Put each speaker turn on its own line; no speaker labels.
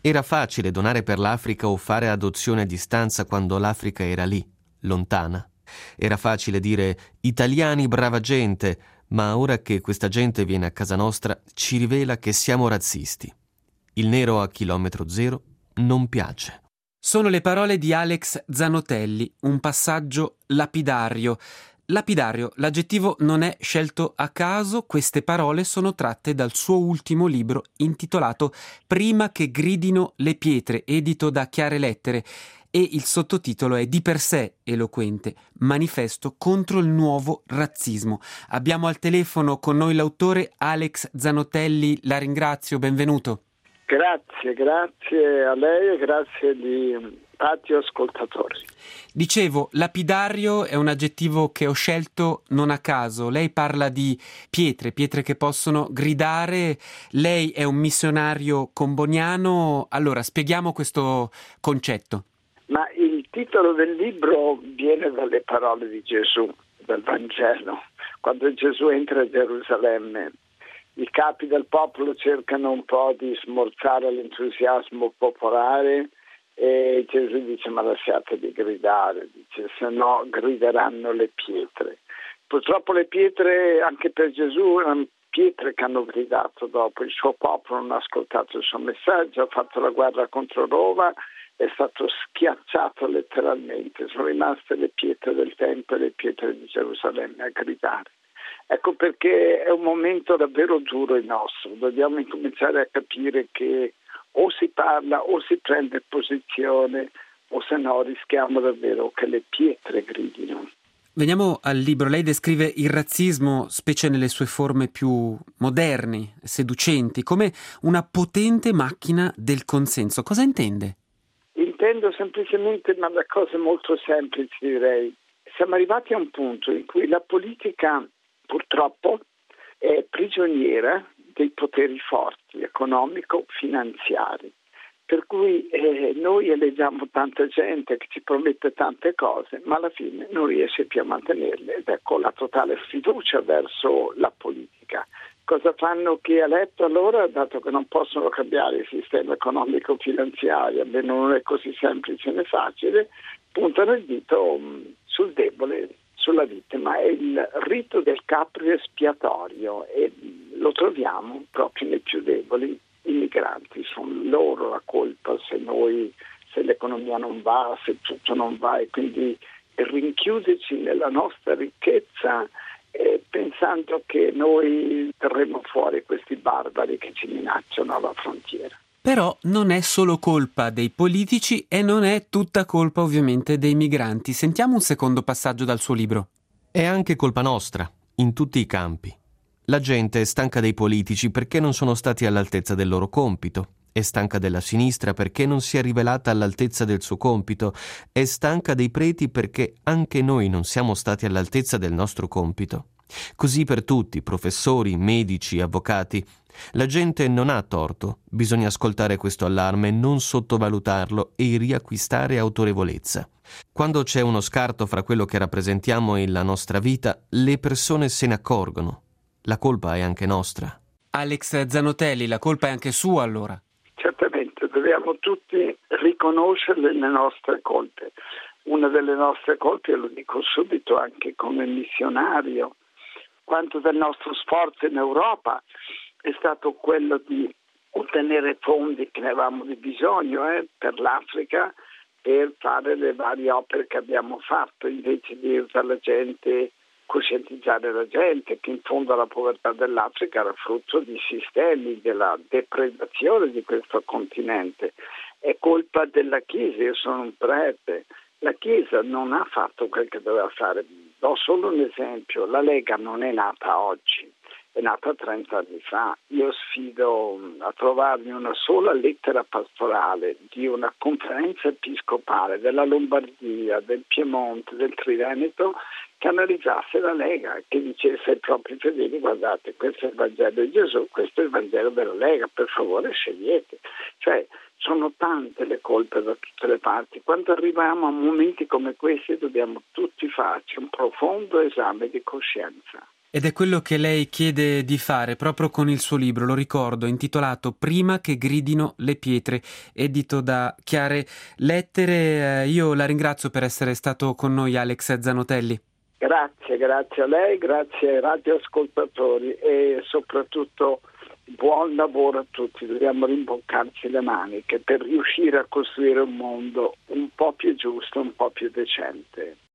Era facile donare per l'Africa o fare adozione a distanza quando l'Africa era lì, lontana. Era facile dire italiani, brava gente, ma ora che questa gente viene a casa nostra ci rivela che siamo razzisti. Il nero a chilometro zero non piace.
Sono le parole di Alex Zanotelli, un passaggio lapidario. Lapidario, l'aggettivo non è scelto a caso, queste parole sono tratte dal suo ultimo libro intitolato Prima che gridino le pietre, edito da Chiare Lettere, e il sottotitolo è di per sé eloquente, Manifesto contro il nuovo razzismo. Abbiamo al telefono con noi l'autore Alex Zanotelli, la ringrazio, benvenuto.
Grazie a lei e grazie agli radioascoltatori.
Dicevo, lapidario è un aggettivo che ho scelto non a caso. Lei parla di pietre che possono gridare. Lei è un missionario comboniano. Allora, spieghiamo questo concetto.
Ma il titolo del libro viene dalle parole di Gesù, dal Vangelo. Quando Gesù entra a Gerusalemme, i capi del popolo cercano un po' di smorzare l'entusiasmo popolare e Gesù dice: ma lasciate di gridare, dice, se no grideranno le pietre. Purtroppo le pietre, anche per Gesù, erano pietre che hanno gridato dopo. Il suo popolo non ha ascoltato il suo messaggio, ha fatto la guerra contro Roma, è stato schiacciato letteralmente. Sono rimaste le pietre del Tempio e le pietre di Gerusalemme a gridare. Ecco perché è un momento davvero duro il nostro. Dobbiamo incominciare a capire che o si parla o si prende posizione, o se no rischiamo davvero che le pietre gridino.
Veniamo al libro. Lei descrive il razzismo, specie nelle sue forme più moderni, seducenti, come una potente macchina del consenso. Cosa intende?
Intendo semplicemente, ma da cose molto semplici direi. Siamo arrivati a un punto in cui la politica purtroppo è prigioniera dei poteri forti, economico-finanziari. Per cui noi eleggiamo tanta gente che ci promette tante cose, ma alla fine non riesce più a mantenerle. Ed ecco la totale sfiducia verso la politica. Cosa fanno chi è eletto allora, dato che non possono cambiare il sistema economico-finanziario, almeno non è così semplice né facile, puntano il dito sul debole, sulla vittima. È il rito del capro espiatorio e lo troviamo proprio nei più deboli. I migranti, sono loro la colpa se l'economia non va, se tutto non va, e quindi rinchiuderci nella nostra ricchezza pensando che noi terremo fuori questi barbari che ci minacciano alla frontiera.
Però non è solo colpa dei politici e non è tutta colpa ovviamente dei migranti. Sentiamo un secondo passaggio dal suo libro.
È anche colpa nostra, in tutti i campi. La gente è stanca dei politici perché non sono stati all'altezza del loro compito. È stanca della sinistra perché non si è rivelata all'altezza del suo compito. È stanca dei preti perché anche noi non siamo stati all'altezza del nostro compito. Così per tutti, professori, medici, avvocati. La gente non ha torto. Bisogna ascoltare questo allarme, non sottovalutarlo e riacquistare autorevolezza. Quando c'è uno scarto fra quello che rappresentiamo e la nostra vita, le persone se ne accorgono. La colpa è anche nostra.
Alex Zanotelli, la colpa è anche sua allora?
Certamente, dobbiamo tutti riconoscere le nostre colpe. Una delle nostre colpe, lo dico subito anche come missionario, quanto del nostro sforzo in Europa è stato quello di ottenere fondi che ne avevamo di bisogno per l'Africa, per fare le varie opere che abbiamo fatto, invece di usare la gente, coscientizzare la gente che in fondo la povertà dell'Africa era frutto di sistemi, della depredazione di questo continente. È colpa della Chiesa, io sono un prete, la Chiesa non ha fatto quel che doveva fare. Do solo un esempio: la Lega non è nata oggi, è nata 30 anni fa. Io sfido a trovarmi una sola lettera pastorale di una conferenza episcopale della Lombardia, del Piemonte, del Triveneto che analizzasse la Lega, che dicesse ai propri fedeli: guardate, questo è il Vangelo di Gesù, questo è il Vangelo della Lega, per favore scegliete. Cioè, sono tante le colpe da tutte le parti. Quando arriviamo a momenti come questi dobbiamo tutti farci un profondo esame di coscienza.
Ed è quello che lei chiede di fare proprio con il suo libro, lo ricordo, intitolato Prima che gridino le pietre, edito da Chiare Lettere. Io la ringrazio per essere stato con noi, Alex Zanotelli.
Grazie a lei, grazie ai radioascoltatori e soprattutto buon lavoro a tutti. Dobbiamo rimboccarci le maniche per riuscire a costruire un mondo un po' più giusto, un po' più decente.